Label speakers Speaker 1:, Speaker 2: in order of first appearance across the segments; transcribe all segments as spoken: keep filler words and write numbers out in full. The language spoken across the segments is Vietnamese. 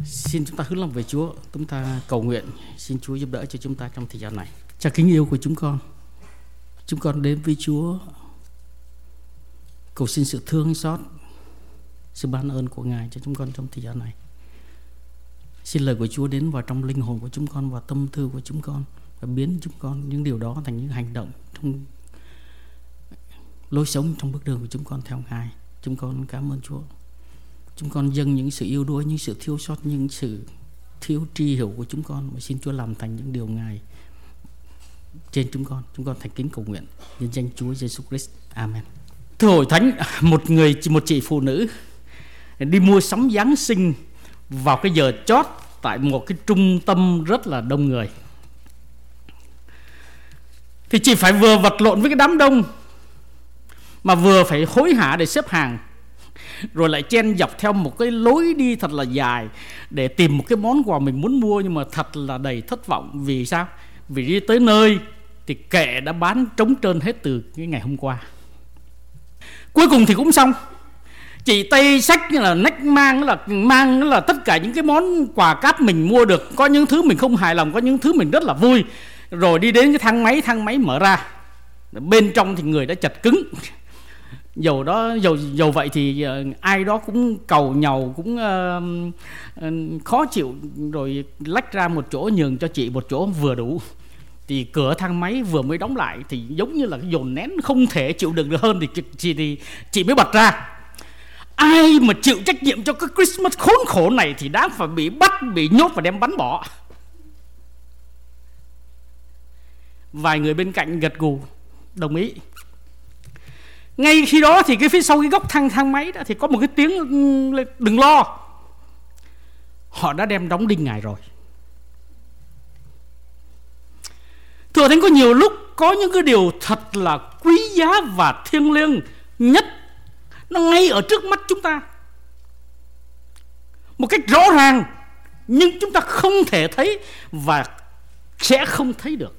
Speaker 1: Xin chúng ta hướng lòng về Chúa, chúng ta cầu nguyện xin Chúa giúp đỡ cho chúng ta trong thời gian này. Cha kính yêu của chúng con, chúng con đến với Chúa cầu xin sự thương xót, sự ban ơn của Ngài cho chúng con trong thời gian này. Xin lời của Chúa đến vào trong linh hồn của chúng con, vào tâm tư của chúng con, và biến chúng con những điều đó thành những hành động trong lối sống, trong bước đường của chúng con theo Ngài. Chúng con cảm ơn Chúa. Chúng con dâng những sự yêu đuối, những sự thiếu sót, những sự thiếu tri hiểu của chúng con, mà xin Chúa làm thành những điều Ngài trên chúng con. Chúng con thành kính cầu nguyện nhân danh Chúa Giêsu Christ. Amen. Thưa hội thánh, một người một chị phụ nữ đi mua sắm Giáng sinh vào cái giờ chót tại một cái trung tâm rất là đông người. Thì chị phải vừa vật lộn với cái đám đông, mà vừa phải hối hả để xếp hàng, rồi lại chen dọc theo một cái lối đi thật là dài để tìm một cái món quà mình muốn mua, nhưng mà thật là đầy thất vọng. Vì sao? Vì đi tới nơi thì kệ đã bán trống trơn hết từ cái ngày hôm qua. Cuối cùng thì cũng xong. Chị tay xách như là nách mang là mang là tất cả những cái món quà cáp mình mua được. Có những thứ mình không hài lòng, có những thứ mình rất là vui. Rồi đi đến cái thang máy, thang máy mở ra, bên trong thì người đã chật cứng. Dầu đó dầu dầu vậy thì uh, ai đó cũng cầu nhàu, cũng uh, uh, khó chịu, rồi lách ra một chỗ nhường cho chị một chỗ vừa đủ. Thì cửa thang máy vừa mới đóng lại thì giống như là cái dồn nén không thể chịu đựng được hơn, thì chị thì chị mới bật ra: ai mà chịu trách nhiệm cho cái Christmas khốn khổ này thì đáng phải bị bắt, bị nhốt và đem bắn bỏ. Vài người bên cạnh gật gù đồng ý. Ngay khi đó thì cái phía sau cái góc thang thang máy đó thì có một cái tiếng: đừng lo, họ đã đem đóng đinh Ngài rồi. Thưa Thánh, có nhiều lúc có những cái điều thật là quý giá và thiêng liêng nhất nó ngay ở trước mắt chúng ta một cách rõ ràng, nhưng chúng ta không thể thấy và sẽ không thấy được.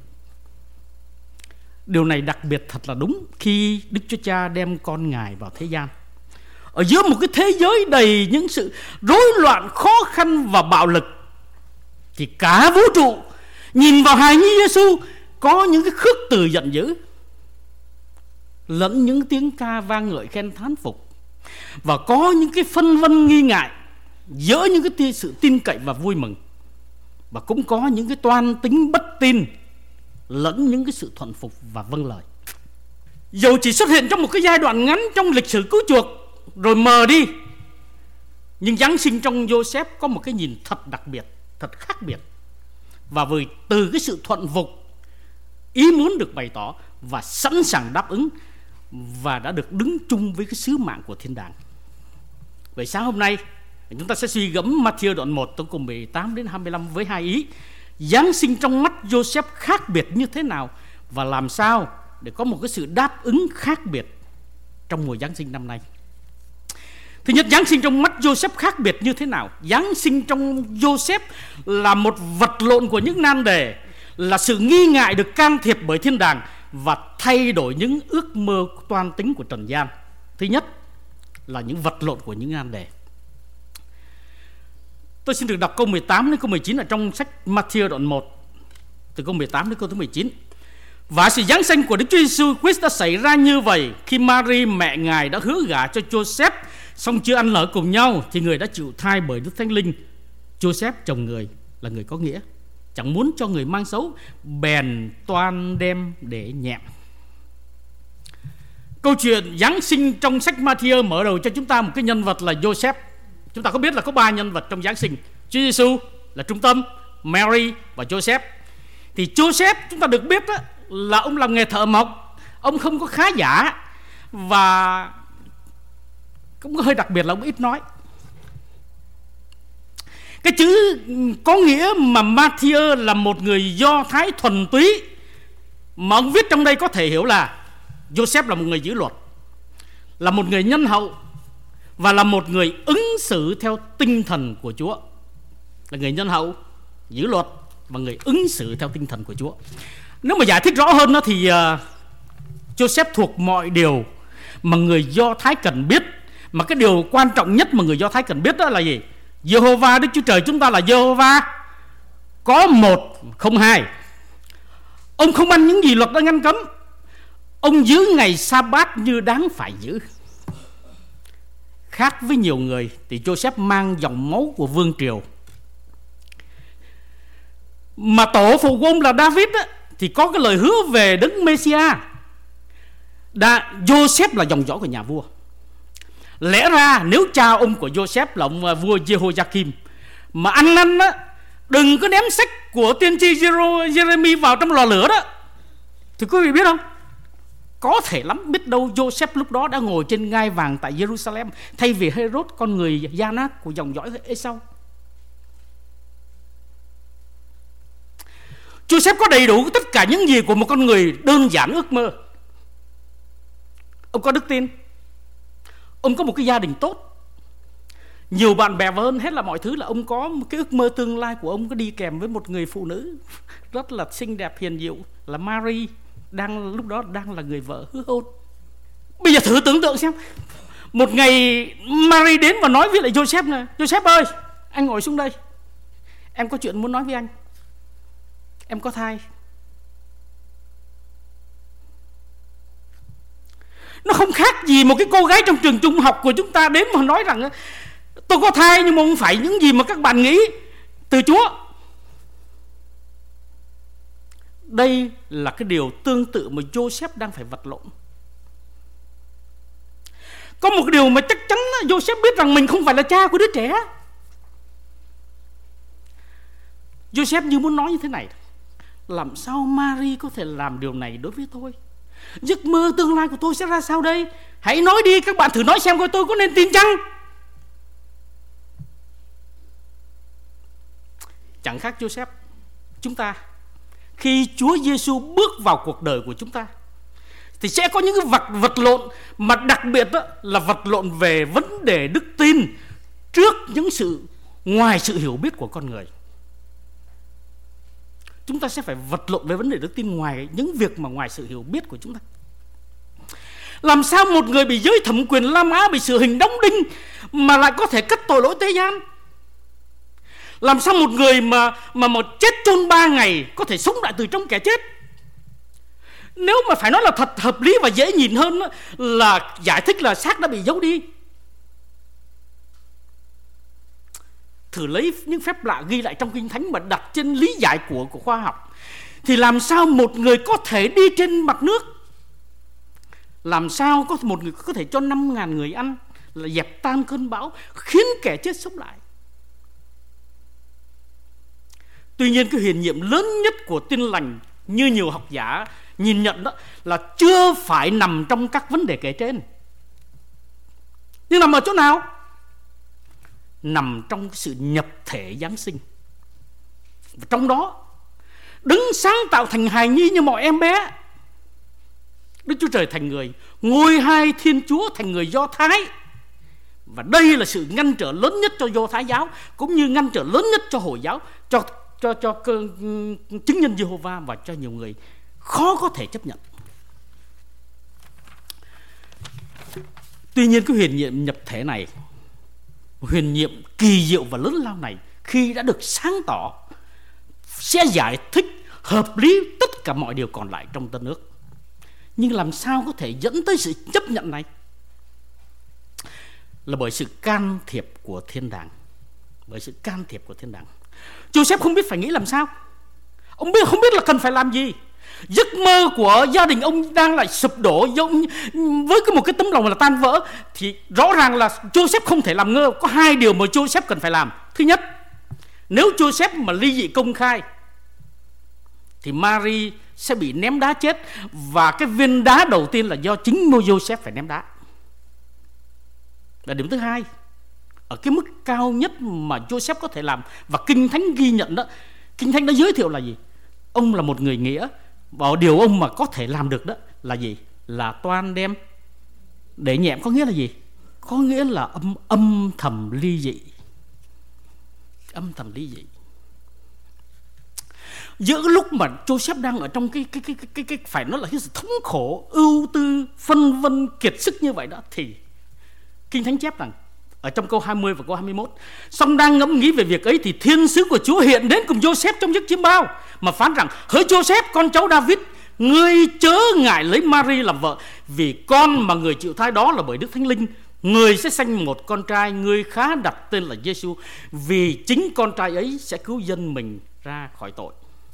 Speaker 1: Điều này đặc biệt thật là đúng khi Đức Chúa Cha đem con Ngài vào thế gian. Ở giữa một cái thế giới đầy những sự rối loạn, khó khăn và bạo lực, thì cả vũ trụ nhìn vào hài nhi Giêsu có những cái khước từ giận dữ, lẫn những tiếng ca vang ngợi khen thán phục, và có những cái phân vân nghi ngại giữa những cái sự tin cậy và vui mừng, và cũng có những cái toan tính bất tin lẫn những cái sự thuận phục và vâng lời. Dầu chỉ xuất hiện trong một cái giai đoạn ngắn trong lịch sử cứu chuộc rồi mờ đi, nhưng Giáng sinh trong Joseph có một cái nhìn thật đặc biệt, thật khác biệt. Và vì từ cái sự thuận phục, ý muốn được bày tỏ và sẵn sàng đáp ứng, và đã được đứng chung với cái sứ mạng của thiên đàng. Vậy sáng hôm nay chúng ta sẽ suy gẫm Matthew đoạn một câu mười tám đến hai mươi lăm với hai ý: Giáng sinh trong mắt Joseph khác biệt như thế nào, và làm sao để có một cái sự đáp ứng khác biệt trong mùa Giáng sinh năm nay. Thứ nhất, Giáng sinh trong mắt Joseph khác biệt như thế nào? Giáng sinh trong Joseph là một vật lộn của những nan đề, là sự nghi ngại được can thiệp bởi thiên đàng và thay đổi những ước mơ toan tính của trần gian. Thứ nhất là những vật lộn của những nan đề. Tôi xin được đọc câu mười tám đến câu mười chín ở trong sách Matthew đoạn một, từ câu mười tám đến câu thứ mười chín. Và sự giáng sinh của Đức Chúa Giêsu Christ đã xảy ra như vậy: khi Mary mẹ Ngài đã hứa gả cho Joseph, song chưa ăn ở cùng nhau, thì người đã chịu thai bởi Đức Thánh Linh. Joseph chồng người là người có nghĩa, chẳng muốn cho người mang xấu, bèn toan đem để nhẹm. Câu chuyện Giáng sinh trong sách Matthew mở đầu cho chúng ta một cái nhân vật là Joseph. Chúng ta có biết là có ba nhân vật trong Giáng sinh. Chúa Giêsu là trung tâm, Mary và Joseph. Thì Joseph chúng ta được biết đó, là ông làm nghề thợ mộc, ông không có khá giả, và cũng hơi đặc biệt là ông ít nói. Cái chữ có nghĩa mà Matthew là một người Do Thái thuần túy, mà ông viết trong đây có thể hiểu là Joseph là một người giữ luật, là một người nhân hậu, và là một người ứng xử theo tinh thần của Chúa. Là người nhân hậu, giữ luật và người ứng xử theo tinh thần của Chúa. Nếu mà giải thích rõ hơn đó, thì uh, Joseph thuộc mọi điều mà người Do Thái cần biết. Mà cái điều quan trọng nhất mà người Do Thái cần biết đó là gì? Giê-hô-va Đức Chúa Trời chúng ta là Giê-hô-va có một không hai. Ông không ăn những gì luật đã ngăn cấm. Ông giữ ngày sa-bát như đáng phải giữ. Khác với nhiều người thì Joseph mang dòng máu của vương triều, mà tổ phụ của ông là David á, thì có cái lời hứa về Đấng Mê-si-a. Đã, Joseph là dòng dõi của nhà vua. Lẽ ra nếu cha ông của Joseph là ông vua Jehoiakim mà ăn năn á, đừng có ném sách của tiên tri Jeremy vào trong lò lửa đó, thì quý vị biết không, có thể lắm biết đâu Joseph lúc đó đã ngồi trên ngai vàng tại Jerusalem thay vì Herod, con người gian ác của dòng dõi Ê-sau. Joseph có đầy đủ tất cả những gì của một con người đơn giản ước mơ. Ông có đức tin, ông có một cái gia đình tốt, nhiều bạn bè, và hơn hết là mọi thứ là ông có một cái ước mơ tương lai của ông có đi kèm với một người phụ nữ rất là xinh đẹp hiền diệu là Mary, đang lúc đó đang là người vợ hứa hôn. Bây giờ thử tưởng tượng xem, một ngày Mary đến và nói với lại Joseph này: Joseph ơi, anh ngồi xuống đây, em có chuyện muốn nói với anh, em có thai. Nó không khác gì một cái cô gái trong trường trung học của chúng ta đến mà nói rằng tôi có thai, nhưng mà không phải những gì mà các bạn nghĩ từ Chúa. Đây là cái điều tương tự mà Joseph đang phải vật lộn. Có một điều mà chắc chắn Joseph biết rằng mình không phải là cha của đứa trẻ. Joseph như muốn nói như thế này: làm sao Mary có thể làm điều này đối với tôi? Giấc mơ tương lai của tôi sẽ ra sao đây? Hãy nói đi, các bạn thử nói xem coi tôi có nên tin chăng? Chẳng khác Joseph. Chúng ta, khi Chúa Giêsu bước vào cuộc đời của chúng ta, thì sẽ có những cái vật, vật lộn, mà đặc biệt đó là vật lộn về vấn đề đức tin trước những sự ngoài sự hiểu biết của con người. Chúng ta sẽ phải vật lộn với vấn đề đức tin ngoài những việc mà ngoài sự hiểu biết của chúng ta. Làm sao một người bị giới thẩm quyền La Mã, bị xử hình đóng đinh mà lại có thể cất tội lỗi thế gian? Làm sao một người mà mà một chết chôn ba ngày có thể sống lại từ trong kẻ chết? Nếu mà phải nói là thật hợp lý và dễ nhìn hơn là giải thích là xác đã bị giấu đi. Thử lấy những phép lạ ghi lại trong Kinh Thánh mà đặt trên lý giải của, của khoa học, thì làm sao một người có thể đi trên mặt nước? Làm sao có một người có thể cho năm ngàn người ăn, là dẹp tan cơn bão, khiến kẻ chết sống lại? Tuy nhiên cái huyền nhiệm lớn nhất của Tin Lành, như nhiều học giả nhìn nhận đó, là chưa phải nằm trong các vấn đề kể trên. Nhưng nằm ở chỗ nào? Nằm trong sự nhập thể Giáng sinh. Và trong đó, Đấng sáng tạo thành hài nhi như mọi em bé, Đức Chúa Trời thành người, ngôi hai Thiên Chúa thành người Do Thái. Và đây là sự ngăn trở lớn nhất cho Do Thái giáo, cũng như ngăn trở lớn nhất cho Hồi giáo, cho cho cho cơ, chứng nhân Giê-hô-va, và cho nhiều người khó có thể chấp nhận. Tuy nhiên cái huyền nhiệm nhập thể này, huyền nhiệm kỳ diệu và lớn lao này, khi đã được sáng tỏ, sẽ giải thích hợp lý tất cả mọi điều còn lại trong Tân Ước. Nhưng làm sao có thể dẫn tới sự chấp nhận này? Là bởi sự can thiệp của thiên đàng. Bởi sự can thiệp của thiên đàng. Joseph không biết phải nghĩ làm sao. Ông biết không biết là cần phải làm gì. Giấc mơ của gia đình ông đang lại sụp đổ, với cái một cái tấm lòng là tan vỡ. Thì rõ ràng là Joseph không thể làm ngơ. Có hai điều mà Joseph cần phải làm. Thứ nhất, nếu Joseph mà ly dị công khai thì Mary sẽ bị ném đá chết. Và cái viên đá đầu tiên là do chính Joseph phải ném đá. Và điểm thứ hai, ở cái mức cao nhất mà Joseph có thể làm, và Kinh Thánh ghi nhận đó, Kinh Thánh đã giới thiệu là gì? Ông là một người nghĩa, và điều ông mà có thể làm được đó là gì? Là toan đem để nhẹm. Có nghĩa là gì? Có nghĩa là âm, âm thầm ly dị. Âm thầm ly dị. Giữa lúc mà Joseph đang ở trong cái cái cái cái cái phải nói là cái sự thống khổ, ưu tư, phân vân, kiệt sức như vậy đó, thì Kinh Thánh chép rằng ở trong câu hai mươi và câu hai mươi mốt. Song đang ngẫm nghĩ về việc ấy thì thiên sứ của Chúa hiện đến cùng Joseph trong giấc chiêm bao, mà phán rằng: hỡi Joseph, con cháu David, ngươi chớ ngại lấy Mary làm vợ, vì con mà người chịu thai đó là bởi Đức Thánh Linh. Người sẽ sanh một con trai, ngươi khá đặt tên là Giêsu, vì chính con trai ấy sẽ cứu dân mình ra khỏi tội.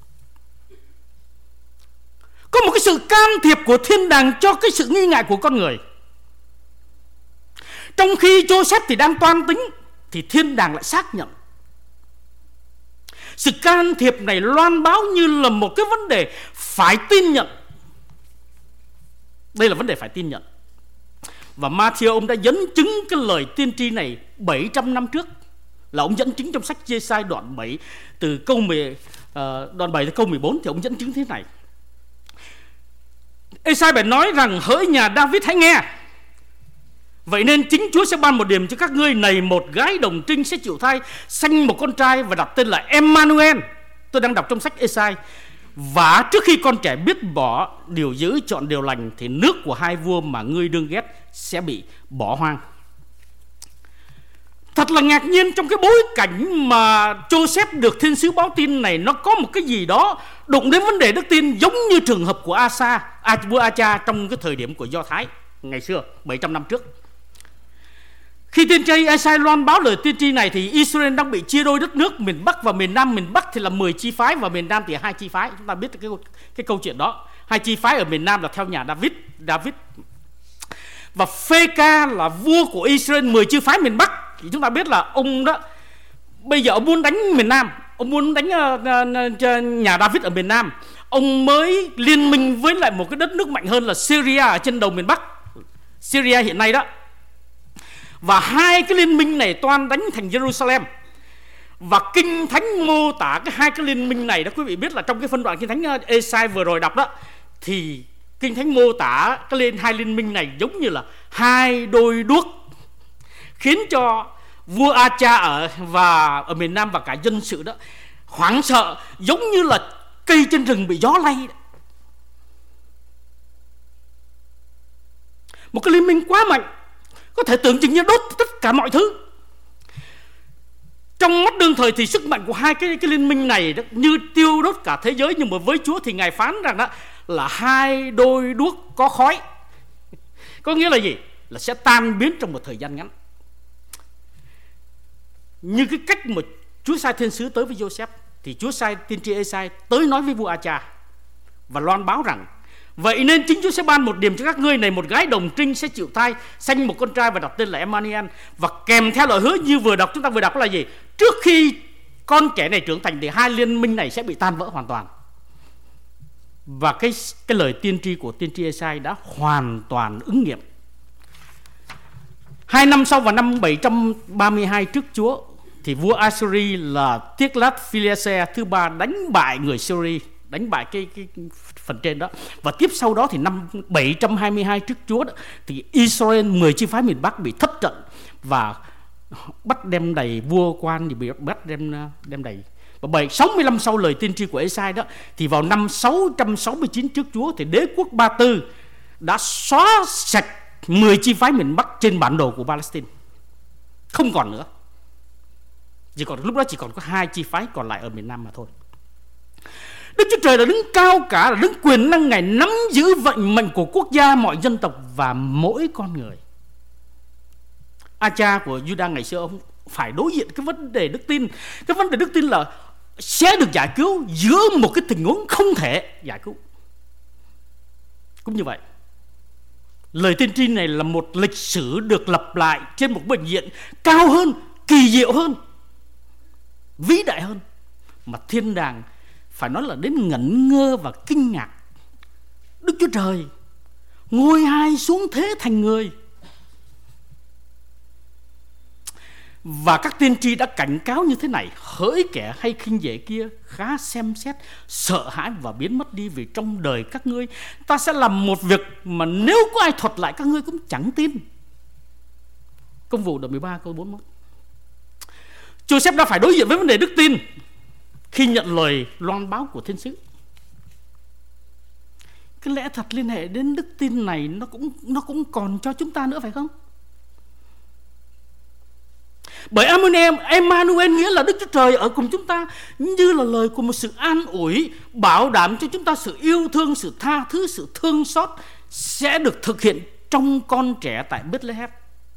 Speaker 1: Có một cái sự can thiệp của thiên đàng cho cái sự nghi ngại của con người. Trong khi Joseph thì đang toan tính, thì thiên đàng lại xác nhận. Sự can thiệp này loan báo như là một cái vấn đề phải tin nhận. Đây là vấn đề phải tin nhận. Và Matthew ông đã dẫn chứng cái lời tiên tri này bảy trăm năm trước, là ông dẫn chứng trong sách Giê-sai đoạn bảy từ câu mười, uh, đoạn bảy từ câu mười bốn, thì ông dẫn chứng thế này. Ê-sai bèn nói rằng: hỡi nhà David, hãy nghe. Vậy nên chính Chúa sẽ ban một điểm cho các ngươi, này một gái đồng trinh sẽ chịu thai, sanh một con trai và đặt tên là Emmanuel. Tôi đang đọc trong sách Ê-sai. Và trước khi con trẻ biết bỏ điều dữ chọn điều lành, thì nước của hai vua mà ngươi đương ghét sẽ bị bỏ hoang. Thật là ngạc nhiên, trong cái bối cảnh mà Joseph được thiên sứ báo tin này, nó có một cái gì đó đụng đến vấn đề đức tin, giống như trường hợp của Asa, vua Acha trong cái thời điểm của Do Thái ngày xưa bảy trăm năm trước. Khi tiên tri Ê-sai loan báo lời tiên tri này, thì Israel đang bị chia đôi đất nước, miền Bắc và miền Nam. Miền Bắc thì là mười chi phái, và miền Nam thì hai chi phái. Chúng ta biết cái, cái câu chuyện đó. Hai chi phái ở miền Nam là theo nhà David, David. Và Phê-ca là vua của Israel, mười chi phái miền Bắc. Thì chúng ta biết là ông đó, bây giờ ông muốn đánh miền Nam, ông muốn đánh uh, uh, nhà David ở miền Nam. Ông mới liên minh với lại một cái đất nước mạnh hơn là Syria ở trên đầu miền Bắc, Syria hiện nay đó. Và hai cái liên minh này toan đánh thành Jerusalem. Và Kinh Thánh mô tả cái hai cái liên minh này đó, quý vị biết là trong cái phân đoạn Kinh Thánh Ê-sai vừa rồi đọc đó, thì Kinh Thánh mô tả cái lên hai liên minh này giống như là hai đôi đuốc, khiến cho vua Acha ở và ở miền Nam và cả dân sự đó hoảng sợ, giống như là cây trên rừng bị gió lay đó. Một cái liên minh quá mạnh, có thể tưởng chừng như đốt tất cả mọi thứ. Trong mắt đương thời thì sức mạnh của hai cái, cái liên minh này đó, như tiêu đốt cả thế giới. Nhưng mà với Chúa thì Ngài phán rằng đó là hai đôi đuốc có khói. Có nghĩa là gì? Là sẽ tan biến trong một thời gian ngắn. Như cái cách mà Chúa sai thiên sứ tới với Joseph, thì Chúa sai tiên tri Ê-sai tới nói với vua Acha và loan báo rằng: vậy nên chính Chúa sẽ ban một điểm cho các ngươi, này một gái đồng trinh sẽ chịu thai, sanh một con trai và đặt tên là Emmanuel. Và kèm theo lời hứa như vừa đọc, chúng ta vừa đọc là gì? Trước khi con trẻ này trưởng thành thì hai liên minh này sẽ bị tan vỡ hoàn toàn. Và cái, cái lời tiên tri của tiên tri Ê-sai đã hoàn toàn ứng nghiệm. Hai năm sau, vào năm bảy trăm ba mươi hai trước Chúa, thì vua Assyri là Tiglad-Phileser thứ ba đánh bại người Syria, đánh bại cái, cái phần trên đó. Và tiếp sau đó thì năm bảy trăm hai mươi hai trước Chúa đó, thì Israel mười chi phái miền Bắc bị thất trận và bắt đem đầy vua quan, thì bị bắt đem đem đầy. Và bảy sáu mươi lăm sau lời tiên tri của Ê-sai đó, thì vào năm sáu trăm sáu mươi chín trước Chúa, thì đế quốc Ba Tư đã xóa sạch mười chi phái miền Bắc trên bản đồ của Palestine, không còn nữa. Chỉ còn lúc đó chỉ còn có hai chi phái còn lại ở miền Nam mà thôi. Đức Chúa Trời là đứng cao cả, là đứng quyền năng, Ngài nắm giữ vận mệnh của quốc gia, mọi dân tộc và mỗi con người. Acha của Judah ngày xưa ông phải đối diện cái vấn đề đức tin. Cái vấn đề đức tin là sẽ được giải cứu giữa một cái tình huống không thể giải cứu. Cũng như vậy, lời tiên tri này là một lịch sử được lặp lại trên một bệnh viện cao hơn, kỳ diệu hơn, vĩ đại hơn, mà thiên đàng phải nói là đến ngẩn ngơ và kinh ngạc. Đức Chúa Trời ngôi hai xuống thế thành người. Và các tiên tri đã cảnh cáo như thế này: hỡi kẻ hay khinh dễ kia, khá xem xét, sợ hãi và biến mất đi, vì trong đời các ngươi ta sẽ làm một việc mà nếu có ai thuật lại các ngươi cũng chẳng tin. Công vụ đoạn mười ba câu bốn mươi mốt. Joseph đã phải đối diện với vấn đề đức tin khi nhận lời loan báo của thiên sứ. Cái lẽ thật liên hệ đến đức tin này nó cũng nó cũng còn cho chúng ta nữa, phải không? Bởi Emmanuel nghĩa là Đức Chúa Trời ở cùng chúng ta, như là lời của một sự an ủi, bảo đảm cho chúng ta sự yêu thương, sự tha thứ, sự thương xót sẽ được thực hiện trong con trẻ tại Bethlehem.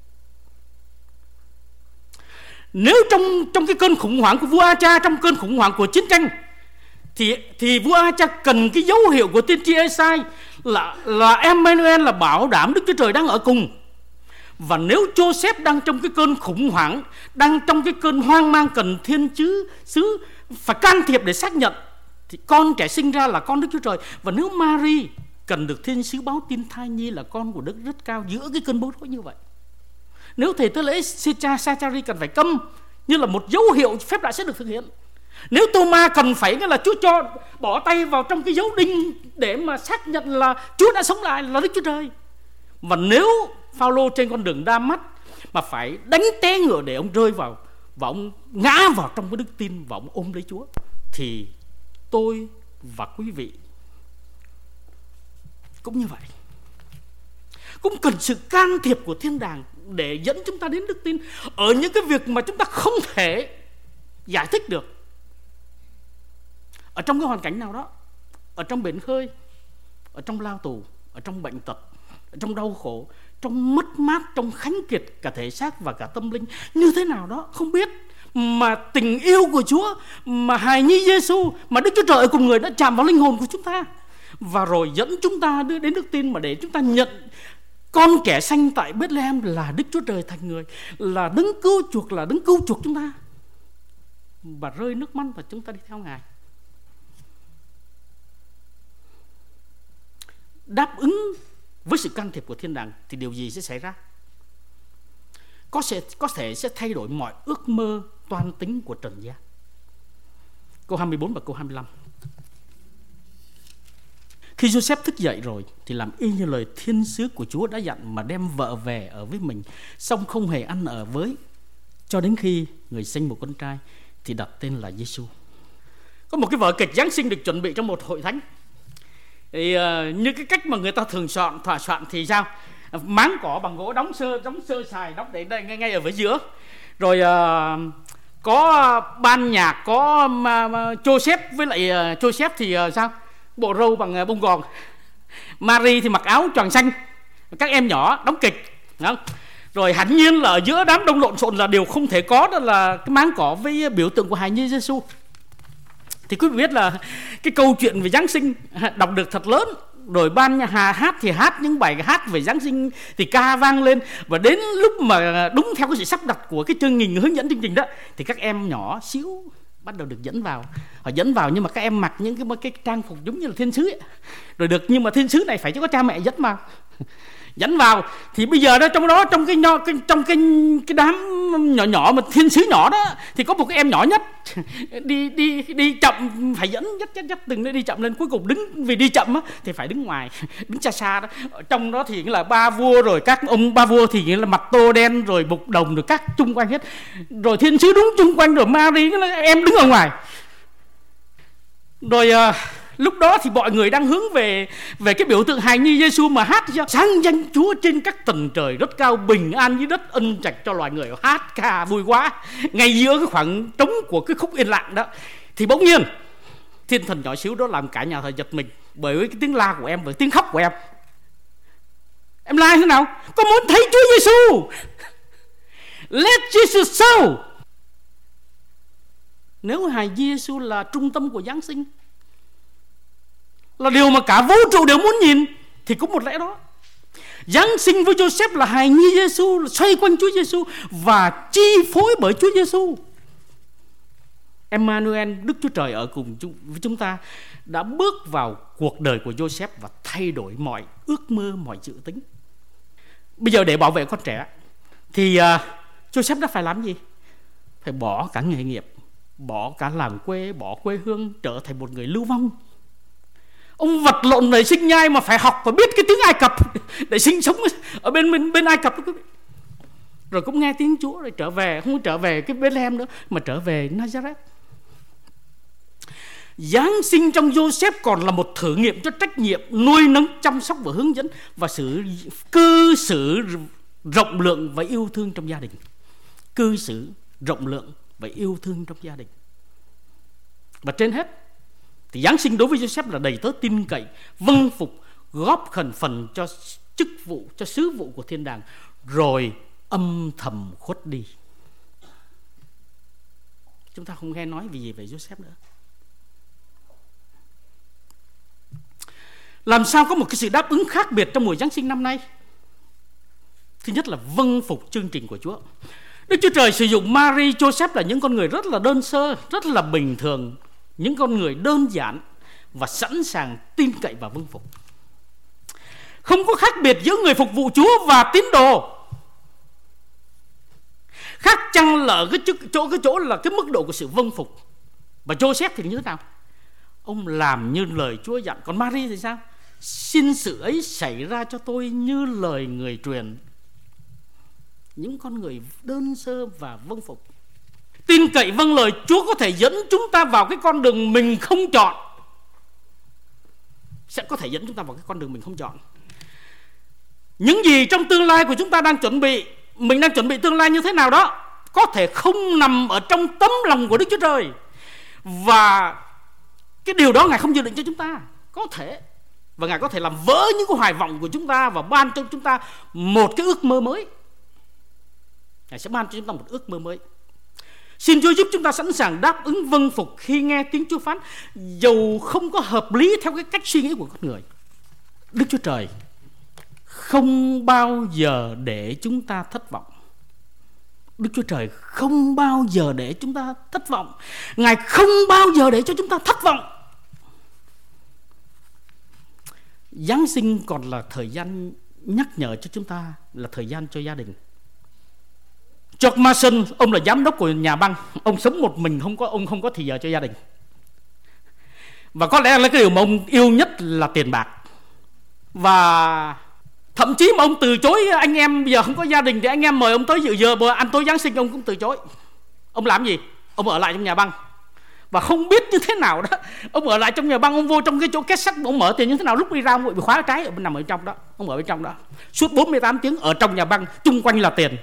Speaker 1: Nếu trong trong cái cơn khủng hoảng của vua A-cha, trong cơn khủng hoảng của chiến tranh, thì thì vua A-cha cần cái dấu hiệu của tiên tri Ê-sai là là Emmanuel, là bảo đảm Đức Chúa Trời đang ở cùng. Và nếu Joseph đang trong cái cơn khủng hoảng, đang trong cái cơn hoang mang, cần thiên chứ sứ phải can thiệp để xác nhận, thì con trẻ sinh ra là con Đức Chúa Trời. Và nếu Mary cần được thiên sứ báo tin thai nhi là con của Đức Rất Cao giữa cái cơn bối rối như vậy, nếu thầy tế lễ Sa-cha-ri cần phải câm như là một dấu hiệu phép lạ sẽ được thực hiện, nếu Tô-ma cần phải nghĩa là Chúa cho bỏ tay vào trong cái dấu đinh để mà xác nhận là Chúa đã sống lại, là Đức Chúa Trời, và nếu Phao-lô trên con đường Đa-mách mà phải đánh té ngựa để ông rơi vào và ông ngã vào trong cái đức tin và ông ôm lấy Chúa, thì tôi và quý vị cũng như vậy, cũng cần sự can thiệp của thiên đàng để dẫn chúng ta đến đức tin ở những cái việc mà chúng ta không thể giải thích được. Ở trong cái hoàn cảnh nào đó, ở trong biển khơi, ở trong lao tù, ở trong bệnh tật, ở trong đau khổ, trong mất mát, trong khánh kiệt cả thể xác và cả tâm linh, như thế nào đó không biết, mà tình yêu của Chúa, mà hài nhi Giêsu, mà Đức Chúa Trời cùng người đã chạm vào linh hồn của chúng ta và rồi dẫn chúng ta đưa đến đức tin, mà để chúng ta nhận con trẻ sanh tại Bethlehem là Đức Chúa Trời thành người, là đấng cứu chuộc, là đấng cứu chuộc chúng ta, và rơi nước mắt và chúng ta đi theo Ngài. Đáp ứng với sự can thiệp của thiên đàng thì điều gì sẽ xảy ra? Có sẽ có thể sẽ thay đổi mọi ước mơ toan tính của trần gian. Câu hai mươi bốn và câu hai mươi lăm. Khi Joseph thức dậy rồi thì làm y như lời thiên sứ của Chúa đã dặn, mà đem vợ về ở với mình, song không hề ăn ở với, cho đến khi người sinh một con trai thì đặt tên là Giêsu. Có một cái vở kịch Giáng sinh được chuẩn bị trong một hội thánh. Thì uh, như cái cách mà người ta thường soạn thỏa soạn thì sao? Máng cỏ bằng gỗ đóng sơ đóng sơ sài, đóng để đây ngay, ngay ở với giữa. Rồi uh, có ban nhạc, có uh, Joseph với lại uh, Joseph thì uh, sao? Bộ râu bằng uh, bông gòn. Mary thì mặc áo choàng xanh. Các em nhỏ đóng kịch. Đó. Rồi hẳn nhiên là ở giữa đám đông lộn xộn là điều không thể có, đó là cái máng cỏ với biểu tượng của hài nhi Giêsu. Thì quý vị biết là cái câu chuyện về Giáng sinh đọc được thật lớn. Rồi ban nhà hát thì hát những bài hát về Giáng sinh thì ca vang lên. Và đến lúc mà đúng theo cái sự sắp đặt của cái chương trình hướng dẫn chương trình đó, thì các em nhỏ xíu bắt đầu được dẫn vào. Họ dẫn vào nhưng mà các em mặc những cái, cái trang phục giống như là thiên sứ ấy. Rồi được, nhưng mà thiên sứ này phải chứ có cha mẹ dẫn vào. Dẫn vào thì bây giờ đó trong đó trong cái nho cái, trong cái cái đám nhỏ nhỏ mà thiên sứ nhỏ đó thì có một cái em nhỏ nhất đi đi đi chậm, phải dẫn dắt dắt dắt từng nơi đi chậm lên, cuối cùng đứng vì đi chậm á thì phải đứng ngoài, đứng xa xa đó. Ở trong đó thì là ba vua, rồi các ông ba vua thì là mặt tô đen, rồi bục đồng, rồi các chung quanh hết, rồi thiên sứ đúng chung quanh, rồi Mary em đứng ở ngoài. Rồi uh, lúc đó thì mọi người đang hướng về về cái biểu tượng hài nhi Giêsu mà hát cho sáng danh Chúa trên các tầng trời rất cao, bình an dưới đất, ân trạch cho loài người, hát ca vui quá. Ngay giữa cái khoảng trống của cái khúc yên lặng đó thì bỗng nhiên thiên thần nhỏ xíu đó làm cả nhà thờ giật mình bởi với cái tiếng la của em, với tiếng khóc của em. Em la thế nào? Con muốn thấy Chúa Giêsu. Let Jesus show. Nếu hài nhi Giêsu là trung tâm của Giáng sinh, là điều mà cả vũ trụ đều muốn nhìn, thì cũng một lẽ đó. Giáng sinh với Joseph là hài nhi Giêsu, xoay quanh Chúa Giêsu và chi phối bởi Chúa Giêsu. Emmanuel, Đức Chúa Trời ở cùng với chúng ta, đã bước vào cuộc đời của Joseph và thay đổi mọi ước mơ, mọi dự tính. Bây giờ để bảo vệ con trẻ thì uh, Joseph đã phải làm gì? Phải bỏ cả nghề nghiệp, bỏ cả làng quê, bỏ quê hương, trở thành một người lưu vong. Ông vật lộn để sinh nhai mà phải học và biết cái tiếng Ai Cập để sinh sống ở bên bên, bên Ai Cập đó quý vị. Rồi cũng nghe tiếng Chúa rồi trở về, không trở về cái Bethlehem nữa mà trở về Nazareth. Giáng sinh trong Joseph còn là một thử nghiệm cho trách nhiệm nuôi nấng, chăm sóc và hướng dẫn và sự cư xử rộng lượng và yêu thương trong gia đình. Cư xử rộng lượng và yêu thương trong gia đình. Và trên hết thì Giáng sinh đối với Joseph là đầy tớ tin cậy, vâng phục, góp khẩn phần cho chức vụ, cho sứ vụ của thiên đàng, rồi âm thầm khuất đi. Chúng ta không nghe nói gì về Joseph nữa. Làm sao có một cái sự đáp ứng khác biệt trong mùa Giáng sinh năm nay? Thứ nhất là vâng phục chương trình của Chúa. Đức Chúa Trời sử dụng Mary, Joseph là những con người rất là đơn sơ, rất là bình thường, những con người đơn giản và sẵn sàng tin cậy và vâng phục. Không có khác biệt giữa người phục vụ Chúa và tín đồ. Khác chăng là ở cái chỗ cái chỗ là cái mức độ của sự vâng phục. Và Joseph thì như thế nào? Ông làm như lời Chúa dặn. Còn Mary thì sao? Xin sự ấy xảy ra cho tôi như lời người truyền. Những con người đơn sơ và vâng phục. Tin cậy vâng lời Chúa có thể dẫn chúng ta vào cái con đường mình không chọn. Sẽ có thể dẫn chúng ta vào cái con đường mình không chọn. Những gì trong tương lai của chúng ta đang chuẩn bị, mình đang chuẩn bị tương lai như thế nào đó, có thể không nằm ở trong tấm lòng của Đức Chúa Trời. Và cái điều đó Ngài không dự định cho chúng ta. Có thể. Và Ngài có thể làm vỡ những cái hoài vọng của chúng ta và ban cho chúng ta một cái ước mơ mới. Ngài sẽ ban cho chúng ta một ước mơ mới. Xin Chúa giúp chúng ta sẵn sàng đáp ứng vâng phục khi nghe tiếng Chúa phán, dầu không có hợp lý theo cái cách suy nghĩ của con người. Đức Chúa Trời không bao giờ để chúng ta thất vọng. Đức Chúa Trời không bao giờ để chúng ta thất vọng. Ngài không bao giờ để cho chúng ta thất vọng. Giáng sinh còn là thời gian nhắc nhở cho chúng ta, là thời gian cho gia đình. George Mason, ông là giám đốc của nhà băng. Ông sống một mình, không có ông không có thì giờ cho gia đình. Và có lẽ là cái điều mà ông yêu nhất là tiền bạc. Và thậm chí mà ông từ chối anh em, bây giờ không có gia đình thì anh em mời ông tới dự giờ bữa ăn tối Giáng sinh ông cũng từ chối. Ông làm gì? Ông ở lại trong nhà băng. Và không biết như thế nào đó, ông ở lại trong nhà băng, ông vô trong cái chỗ két sắt, ông mở tiền như thế nào, lúc đi ra ông bị khóa trái, ông nằm ở trong đó, ông ở bên trong đó suốt bốn mươi tám tiếng ở trong nhà băng, chung quanh là tiền.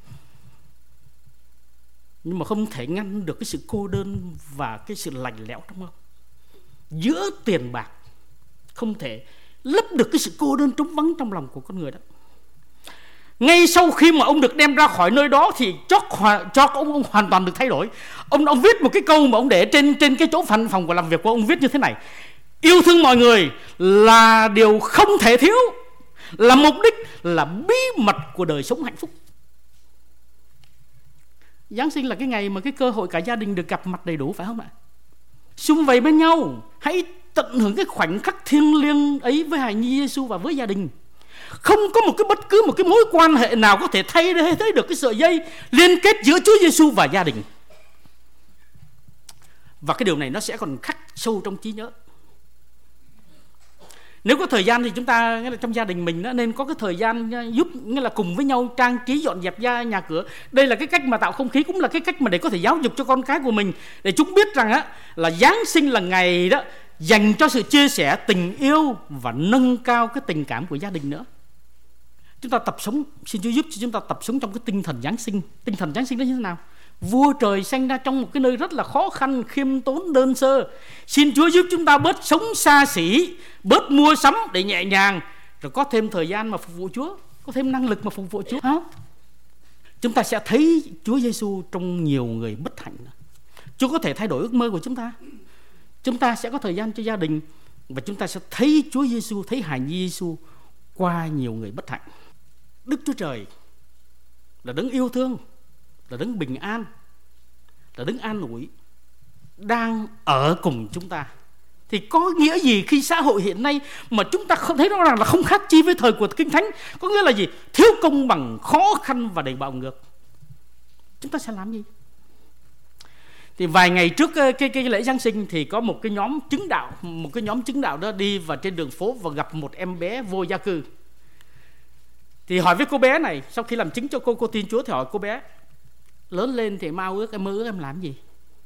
Speaker 1: Nhưng mà không thể ngăn được cái sự cô đơn và cái sự lạnh lẽo trong ông. Giữa tiền bạc không thể lấp được cái sự cô đơn trống vắng trong lòng của con người đó. Ngay sau khi mà ông được đem ra khỏi nơi đó thì cho, cho ông, ông hoàn toàn được thay đổi. Ông ông viết một cái câu mà ông để trên trên cái chỗ văn phòng của làm việc của ông, viết như thế này: yêu thương mọi người là điều không thể thiếu, là mục đích, là bí mật của đời sống hạnh phúc. Giáng sinh là cái ngày mà cái cơ hội cả gia đình được gặp mặt đầy đủ, phải không ạ? Sum vầy bên nhau, hãy tận hưởng cái khoảnh khắc thiêng liêng ấy với hài nhi Giêsu và với gia đình. Không có một cái bất cứ một cái mối quan hệ nào có thể thay thế được cái sợi dây liên kết giữa Chúa Giêsu và gia đình. Và cái điều này nó sẽ còn khắc sâu trong trí nhớ. Nếu có thời gian thì chúng ta nghĩa là trong gia đình mình nên có cái thời gian giúp, nghĩa là cùng với nhau trang trí dọn dẹp gia nhà cửa. Đây là cái cách mà tạo không khí, cũng là cái cách mà để có thể giáo dục cho con cái của mình, để chúng biết rằng á là Giáng sinh là ngày đó dành cho sự chia sẻ, tình yêu và nâng cao cái tình cảm của gia đình nữa. Chúng ta tập sống, xin Chúa giúp cho chúng ta tập sống trong cái tinh thần Giáng sinh. Tinh thần Giáng sinh đó như thế nào? Vua trời sanh ra trong một cái nơi rất là khó khăn, khiêm tốn, đơn sơ. Xin Chúa giúp chúng ta bớt sống xa xỉ, bớt mua sắm để nhẹ nhàng, rồi có thêm thời gian mà phục vụ Chúa, có thêm năng lực mà phục vụ Chúa. Hả? Chúng ta sẽ thấy Chúa Giêsu trong nhiều người bất hạnh. Chúa có thể thay đổi ước mơ của chúng ta. Chúng ta sẽ có thời gian cho gia đình, và chúng ta sẽ thấy Chúa Giêsu, thấy hài nhi Giêsu qua nhiều người bất hạnh. Đức Chúa Trời là đấng yêu thương, là đấng bình an, là đấng an ủi, đang ở cùng chúng ta. Thì có nghĩa gì khi xã hội hiện nay mà chúng ta không thấy rõ ràng là không khác chi với thời của Kinh Thánh? Có nghĩa là gì? Thiếu công bằng, khó khăn và đầy bạo ngược. Chúng ta sẽ làm gì? Thì vài ngày trước cái, cái, cái lễ Giáng sinh thì có một cái nhóm chứng đạo, một cái nhóm chứng đạo đó đi vào trên đường phố và gặp một em bé vô gia cư. Thì hỏi với cô bé này, sau khi làm chứng cho cô cô tin Chúa thì hỏi cô bé: lớn lên thì mơ ước em mơ ước em làm gì?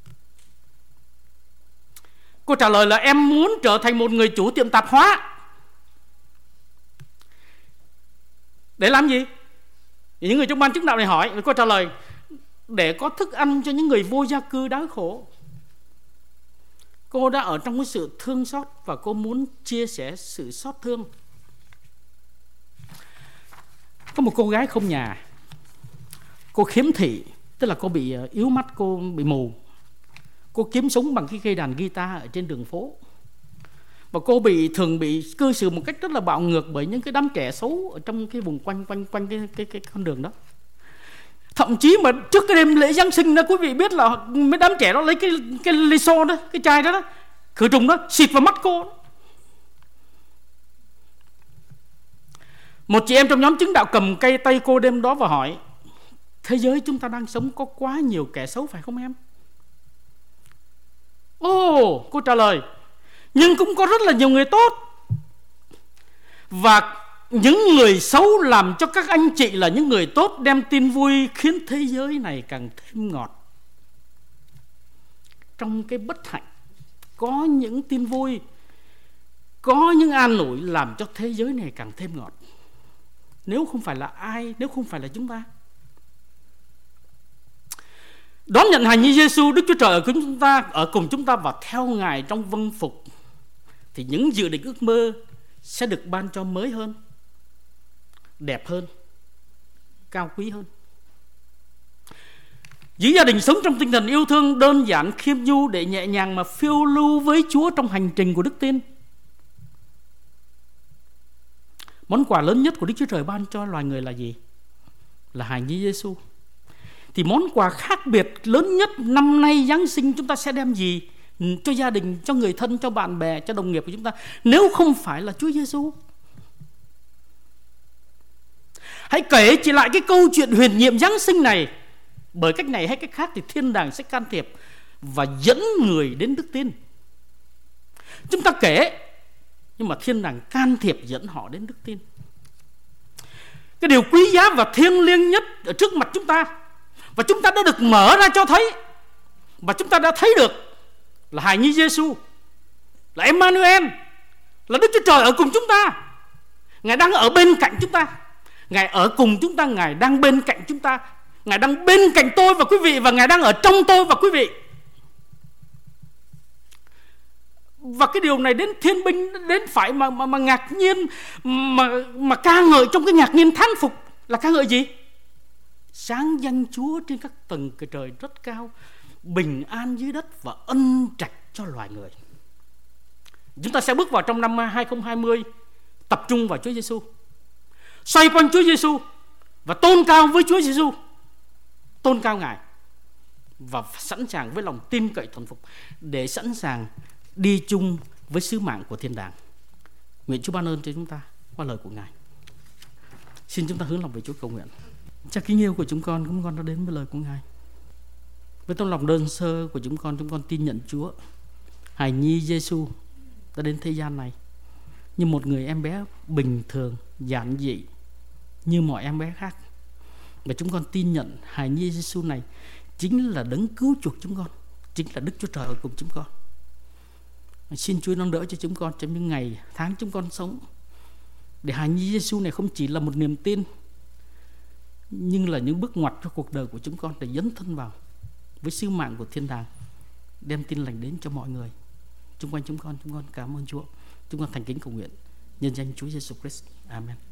Speaker 1: Cô trả lời là em muốn trở thành một người chủ tiệm tạp hóa. Để làm gì? Thì những người trong ban chứng đạo này hỏi, cô trả lời để có thức ăn cho những người vô gia cư đói khổ. Cô đã ở trong cái sự thương xót và cô muốn chia sẻ sự xót thương. Có một cô gái không nhà, cô khiếm thị, tức là cô bị yếu mắt, cô bị mù. Cô kiếm sống bằng cái cây đàn guitar ở trên đường phố. Và cô bị thường bị cư xử một cách rất là bạo ngược bởi những cái đám trẻ xấu ở trong cái vùng quanh quanh quanh cái cái cái con đường đó. Thậm chí mà trước cái đêm lễ Giáng sinh đó, quý vị biết là mấy đám trẻ đó lấy cái cái ly xô đó, cái chai đó, đó khử trùng đó xịt vào mắt cô. Một chị em trong nhóm chứng đạo cầm cây tay cô đêm đó và hỏi: thế giới chúng ta đang sống có quá nhiều kẻ xấu phải không em? Ồ, cô trả lời: nhưng cũng có rất là nhiều người tốt. Và những người xấu làm cho các anh chị là những người tốt đem tin vui, khiến thế giới này càng thêm ngọt. Trong cái bất hạnh có những tin vui, có những an ủi làm cho thế giới này càng thêm ngọt. Nếu không phải là ai, nếu không phải là chúng ta. Đón nhận hài nhi Giêsu, Đức Chúa Trời ở cùng chúng ta, ở cùng chúng ta và theo Ngài trong vâng phục, thì những dự định ước mơ sẽ được ban cho mới hơn, đẹp hơn, cao quý hơn. Giữ gia đình sống trong tinh thần yêu thương, đơn giản, khiêm nhu để nhẹ nhàng mà phiêu lưu với Chúa trong hành trình của đức tin. Món quà lớn nhất của Đức Chúa Trời ban cho loài người là gì? Là hài nhi Giêsu. Thì món quà khác biệt lớn nhất năm nay Giáng sinh chúng ta sẽ đem gì cho gia đình, cho người thân, cho bạn bè, cho đồng nghiệp của chúng ta, nếu không phải là Chúa Giêsu? Hãy kể chỉ lại cái câu chuyện huyền nhiệm Giáng sinh này. Bởi cách này hay cách khác thì thiên đàng sẽ can thiệp và dẫn người đến đức tin. Chúng ta kể, nhưng mà thiên đàng can thiệp dẫn họ đến đức tin. Cái điều quý giá và thiêng liêng nhất ở trước mặt chúng ta, và chúng ta đã được mở ra cho thấy, và chúng ta đã thấy được, là hài nhi Giêsu, là Emmanuel, là Đức Chúa Trời ở cùng chúng ta. Ngài đang ở bên cạnh chúng ta. Ngài ở cùng chúng ta, Ngài đang bên cạnh chúng ta. Ngài đang bên cạnh tôi và quý vị, và Ngài đang ở trong tôi và quý vị. Và cái điều này đến thiên binh đến phải mà, mà, mà ngạc nhiên, mà, mà ca ngợi trong cái ngạc nhiên thán phục. Là ca ngợi gì? Sáng danh Chúa trên các tầng trời rất cao, bình an dưới đất và ân trạch cho loài người. Chúng ta sẽ bước vào trong năm hai không hai không tập trung vào Chúa Giêsu, xoay quanh Chúa Giêsu và tôn cao với Chúa Giêsu, tôn cao Ngài, và sẵn sàng với lòng tin cậy thuần phục để sẵn sàng đi chung với sứ mạng của thiên đàng. Nguyện Chúa ban ơn cho chúng ta qua lời của Ngài. Xin chúng ta hướng lòng về Chúa cầu nguyện. Cha kính yêu của chúng con, chúng con đã đến với lời của Ngài. Với tấm lòng đơn sơ của chúng con, chúng con tin nhận Chúa, hài nhi Giêsu đã đến thế gian này như một người em bé bình thường, giản dị như mọi em bé khác. Và chúng con tin nhận hài nhi Giêsu này chính là đấng cứu chuộc chúng con, chính là Đức Chúa Trời ở cùng chúng con. Xin Chúa nâng đỡ cho chúng con trong những ngày tháng chúng con sống, để hài nhi Giêsu này không chỉ là một niềm tin, nhưng là những bước ngoặt cho cuộc đời của chúng con, để dấn thân vào với sứ mạng của thiên đàng, đem tin lành đến cho mọi người xung quanh chúng con. Chúng con cảm ơn Chúa. Chúng con thành kính cầu nguyện nhân danh Chúa Giêsu Christ. Amen.